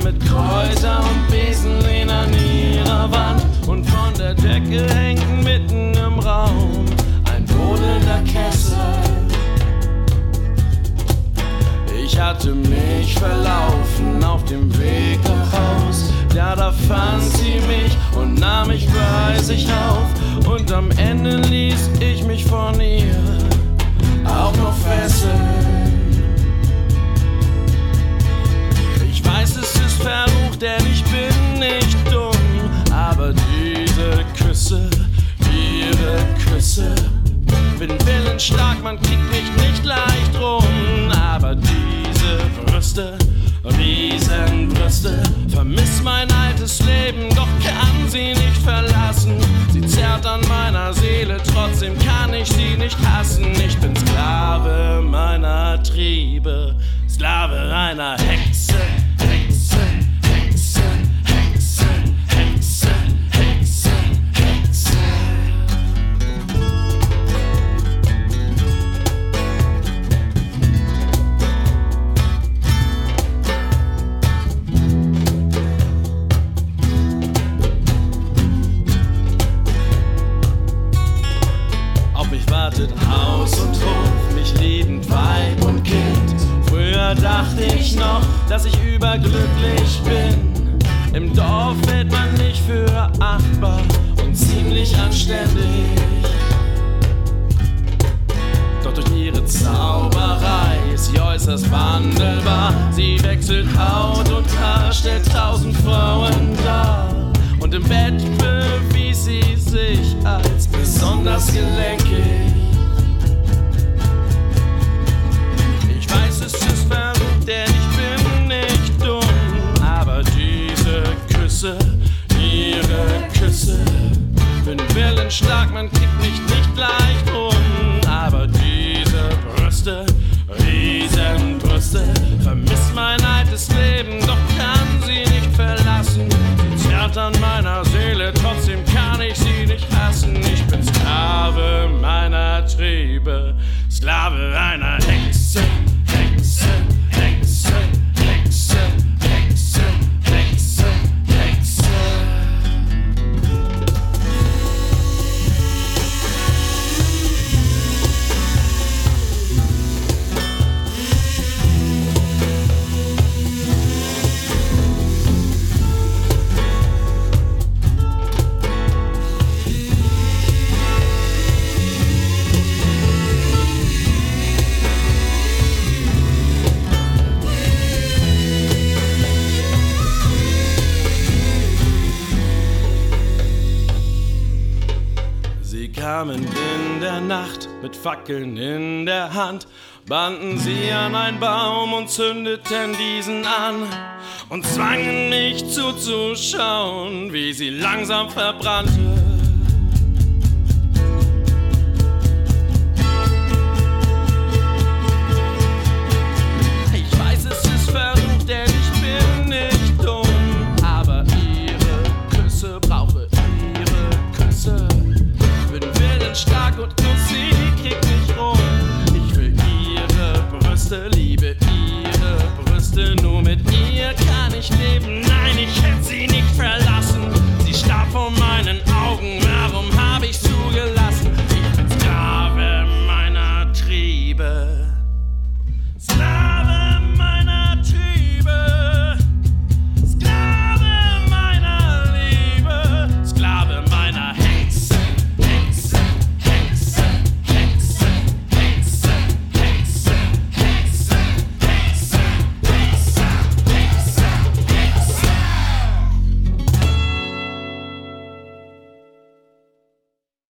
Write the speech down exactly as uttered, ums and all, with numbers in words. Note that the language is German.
mit Kräuter und Besenlehnen an ihrer Wand. Und von der Decke hängt mitten im Raum ein brodelnder Kessel. Ich hatte mich verlaufen auf dem Weg nach Haus. Ja, da fand sie mich und nahm mich bei sich auf. Und am Ende ließ ich mich von ihr auch noch fesseln. Ich weiß, es ist verrucht, denn ich bin nicht dumm. Aber diese Küsse, ihre Küsse, bin willensstark, man kriegt mich nicht leicht rum. Aber diese Brüste, Riesenbrüste, vermiss mein altes Leben, doch kann sie nicht verlassen. Sie zerrt an meiner Seele, trotzdem kann ich sie nicht hassen. Ich bin Sklave meiner Triebe, Sklave einer Hexe, Hexe, Hexe, Hexe, Hexe, Hexe, Hexe. Haus und Hof, mich liebend Weib und Kind. Früher dachte ich noch, dass ich überglücklich bin. Im Dorf hält man mich für achtbar und ziemlich anständig. Doch durch ihre Zauberei ist sie äußerst wandelbar. Sie wechselt Haut und Haar, stellt tausend Frauen dar. Und im Bett bewies sie sich als besonders gelenkig. Ich weiß, es ist verrückt, denn ich bin nicht dumm. Aber diese Küsse, ihre Küsse, bin willensstark, man kriegt mich nicht leicht rum. Aber diese Brüste, Riesenbrüste, vermisst mein altes Leben, doch kann sie nicht verlassen. Sie zerrt an meiner Seele, trotzdem kann ich sie nicht hassen. Ich bin Sklave meiner Triebe, Sklave einer Hexe, Hexe, Hexe, Hexe, Hexe, Hexe, Hexe. Kamen in der Nacht mit Fackeln in der Hand, banden sie an einen Baum und zündeten diesen an und zwangen mich zuzuschauen, wie sie langsam verbrannte. Ich weiß, es ist verrucht, denn ich bin nicht dumm, aber ihre Küsse brauche ihre Küsse. Bin willensstark und nur sie kriegt mich rum. Ich will ihre Brüste, liebe ihre Brüste. Nur mit ihr kann ich leben. Nein, ich hätte sie nicht verlassen. Sie starb vor meinen Augen.